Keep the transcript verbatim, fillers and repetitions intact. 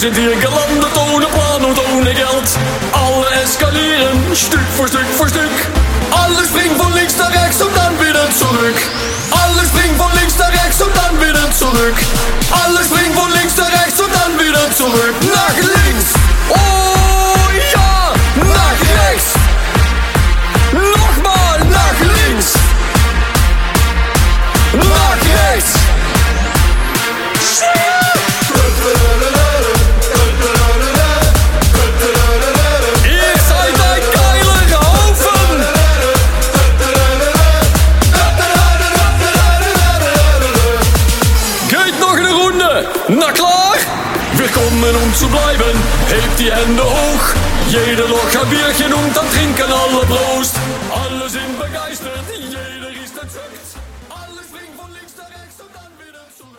sind hier gelandet ohne Plan und ohne Geld. Alle eskalieren, Stück für Stück für Stück. Alles springt von links nach rechts und dann wieder zurück. Alles springt von links nach rechts und dann wieder zurück. Alles springt von links nach rechts und dann wieder zurück. Nach links, oh ja, nach rechts. Nochmal nach links. Nach rechts. Ihr seid ein geiler Haufen. Geht noch eine Runde, na klar. Wir kommen um zu bleiben, hebt die Hände hoch. Jeder locht ein Bierchen und dann trinken alle Prost. Alle sind begeistert, jeder ist entzückt. Alles springt von links nach rechts und dann wieder zurück.